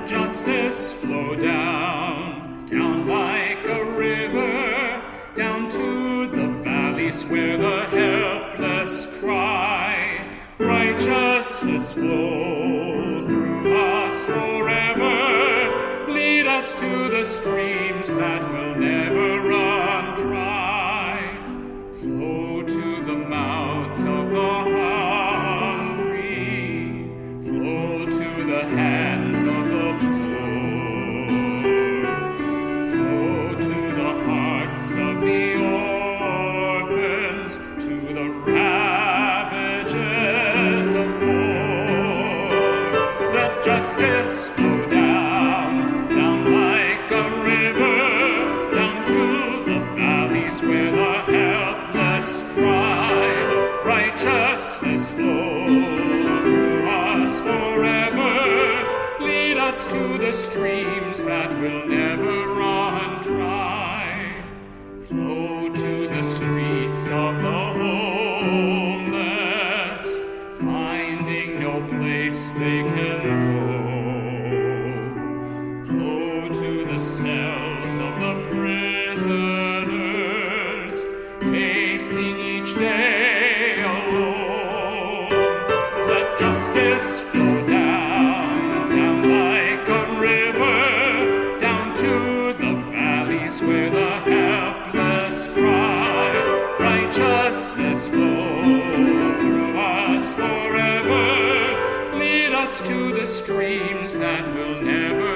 justice flow down, down like a river, down to the valleys where the helpless cry. Righteousness flow through us forever, lead us to the streams that will never run dry. Flow to the mouths of the hungry, flow to the hands of the poor, flow to the hearts of the orphans, to the ravages of war. Let justice flow down, down like a river, down to the valleys where the helpless cry. Righteousness flow through us forever, lead us to the streams that will never run dry. Flow to the streets of the homeless, finding no place they can go. Flow to the cells of the prisoners, facing each day alone. Let justice flow down, down like a river, down to the valleys where the helpless cry. Righteousness flow through us forever, lead us to the streams that will never